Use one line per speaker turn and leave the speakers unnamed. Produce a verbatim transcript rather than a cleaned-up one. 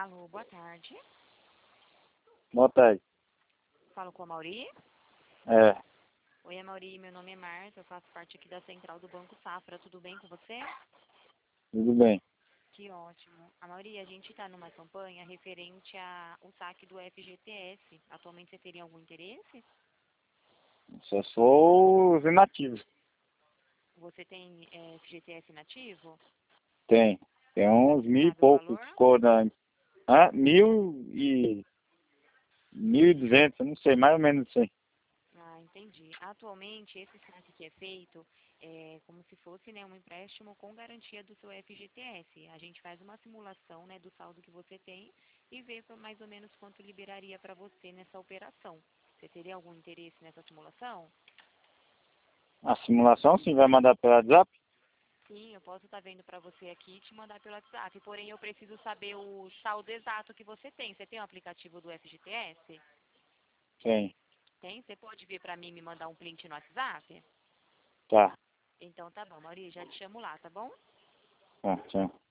Alô, boa tarde.
Boa tarde.
Falo com a Mauri.
É,
Oi, a Mauri, meu nome é Marta, eu faço parte aqui da central do Banco Safra. Tudo bem com você?
tudo bem.
Que ótimo. A Mauri, a gente está numa campanha referente ao saque do F G T S. Atualmente você teria algum interesse?
Só sou os inativos.
Você tem é, F G T S nativo?
Tem. Tem uns mil e
Sabe o
poucos
valor?
ficou na. Ah, mil e. Mil e duzentos, eu não sei, mais ou menos isso aí.
Ah, entendi. Atualmente, esse saque que é feito é como se fosse, né, um empréstimo com garantia do seu F G T S. A gente faz uma simulação, né, do saldo que você tem e vê por mais ou menos quanto liberaria para você nessa operação. Você teria algum interesse nessa simulação?
A simulação sim vai mandar pelo WhatsApp?
Sim, eu posso estar vendo para você aqui e te mandar pelo WhatsApp. Porém, eu preciso saber o saldo exato que você tem. Você tem o aplicativo do F G T S?
Tem.
Tem? Você pode vir para mim e me mandar um print no WhatsApp?
Tá.
Então tá bom, Maurício, já te chamo lá, tá bom?
Tá, tchau.